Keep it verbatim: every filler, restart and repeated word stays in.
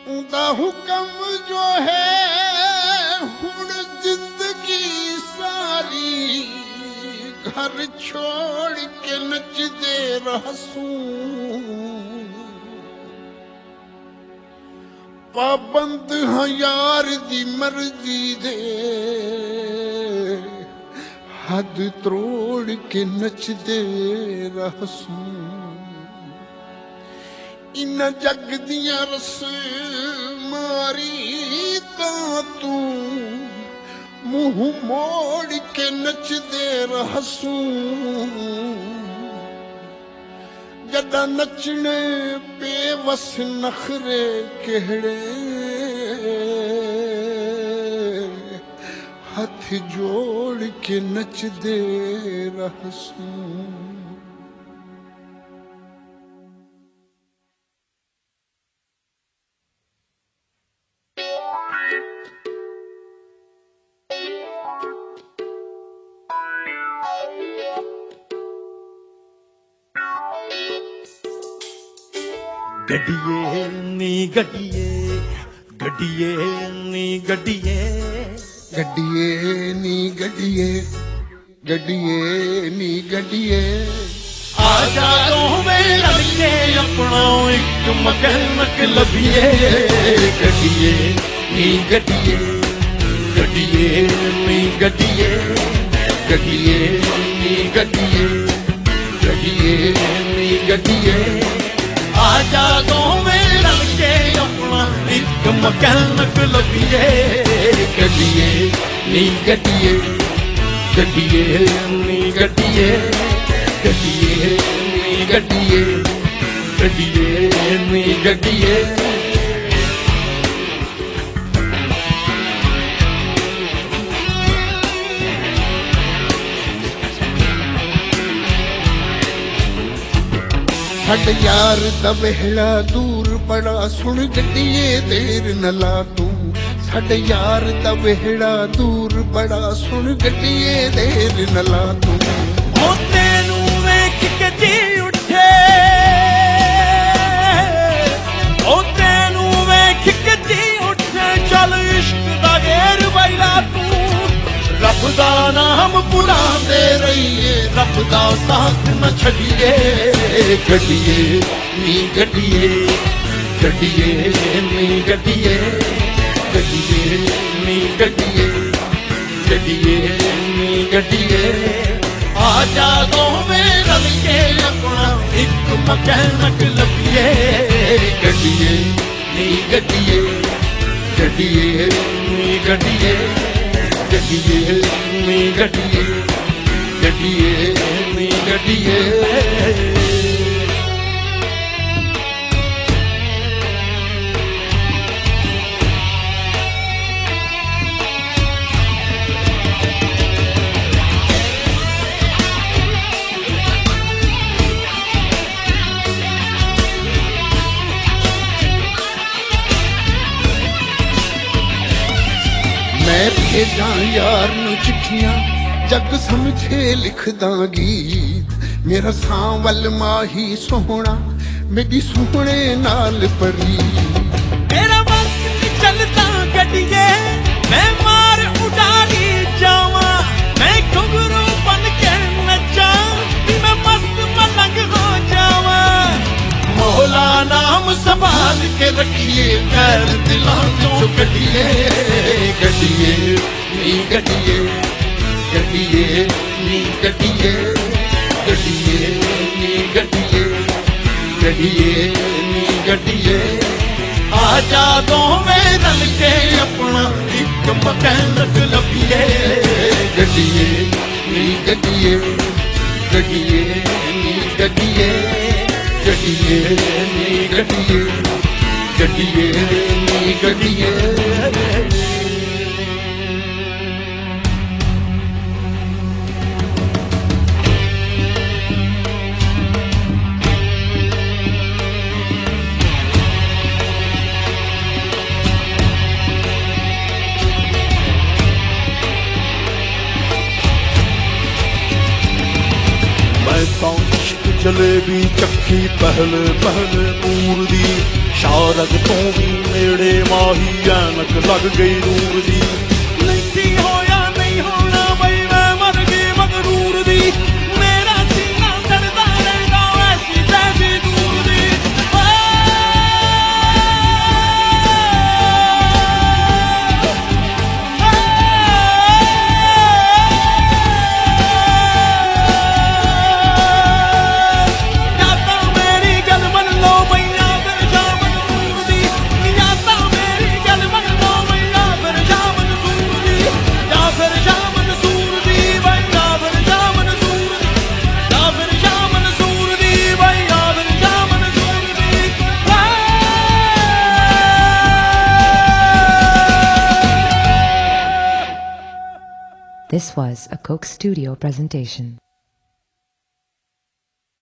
उदा हुक्म जो है हुण जिंदगी सारी घर छोड़ के नचदे रहसूं पाबंद हाँ यार दी मर्जी दे हद त्रोड़ के नचदे रहसूं इन जग दियां रस मारी तां तू मुंह मोड़ के नचदे रहसूं जदा नचने बेवस नखरे केड़े हथ जोड़ के नचदे रहसूं गड्डिए नी गड्डिए गड्डिए नी गड्डिए गड्डिए नी गड्डिए गड्डिए नी गड्डिए आजा दोवें लड़के अपना एक मकैनिक लभिए गड्डिए नी गड्डिए गड्डिए नी गड्डिए गड्डिए नी गड्डिए गड्डिए नी गड्डिए आजा दोवें लड़के अपना एक मकैनिक लभिए गड्डिए नी गड्डिए गड्डिए नी गड्डिए गड्डिए नी गड्डिए गड्डिए नी गड्डिए साडे यार दा वेहड़ा दूर बड़ा सुन गड्डिए देर न ला तू साडे यार दा वेहड़ा दूर बड़ा सुन गड्डिए देर न ला तू ओ तेनू वेख के जी उठे ओ तेनू वेख के जी उठे चल इश्क दा गेर बैला तू रब दा नाम बुलांदे रहिए रब दा साथ न छड़िए गड्डिए नी गड्डिए गड्डिए नी गड्डिए गड्डिए नी गड्डिए गड्डिए नी गड्डिए आजा दोवें रलिए अपना एक मकैनिक लभिए गड्डिए नी गड्डिए गड्डिए नी गड्डिए गड्डिए नी गड्डिए गड्डिए नी गड्डिए मैं भेजा यार नू चिट्ठियां जग समझे लिखदा गीत मेरा सांवल माही सोहना मेरी सोहने नाल परी मेरा वक्त नहीं चलता गड्डिए मैं मार उड़ारी जावा मैं घुंघरू बन के नचा मैं मस्त मलंग हो जावा मौला नाम संभाल के रखिए खैर दिलों चों गड्डिए गड्डिए नी गड्डिए गड्डिए नी गड्डिए गड्डिए नी गड्डिए गड्डिए नी गड्डिए आजा दोवें रलके अपना एक मकैनिक लभिए गड्डिए नी गड्डिए गड्डिए नी गड्डिए गड्डिए नी गड्डिए गड्डिए नी गड्डिए मैं तो इश्क ਜਲੇਬੀ ਚੱਖੀ ਪਹਿਲ ਪਹਿਲ ਪੂਰ ਦੀ ਸ਼ਾਰਗ ਤੋਂ ਵੀ ਨੇੜੇ ਮਾਹੀ ਐਨਕ ਲੱਗ ਗਈ ਨੂਰ ਦੀ ਨਹੀਂ ਹੋਇਆ ਨਹੀਂ ਹੋਣਾ ਬਈ ਮੈਂ ਮਰ ਗਈ ਮਗਰੂਰ ਦੀ ਮੇਰਾ ਸੀਨਾ ਸੜਦਾ ਰਹਿੰਦਾ ਐਸੀ ਤੈਸੀ ਦੂਰ ਦੀ This was a Coke Studio presentation.